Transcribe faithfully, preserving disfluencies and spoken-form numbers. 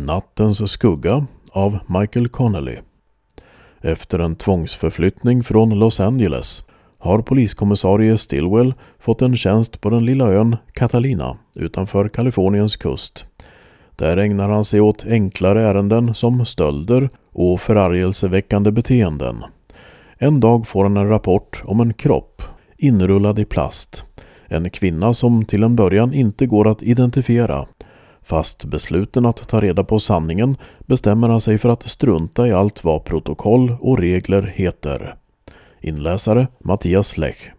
Nattens skugga av Michael Connelly. Efter en tvångsförflyttning från Los Angeles har poliskommissarie Stillwell fått en tjänst på den lilla ön Catalina utanför Kaliforniens kust. Där ägnar han sig åt enklare ärenden som stölder och förargelseväckande beteenden. En dag får han en rapport om en kropp inrullad i plast. En kvinna som till en början inte går att identifiera. Fast besluten att ta reda på sanningen bestämmer han sig för att strunta i allt vad protokoll och regler heter. Inläsare Mattias Lech.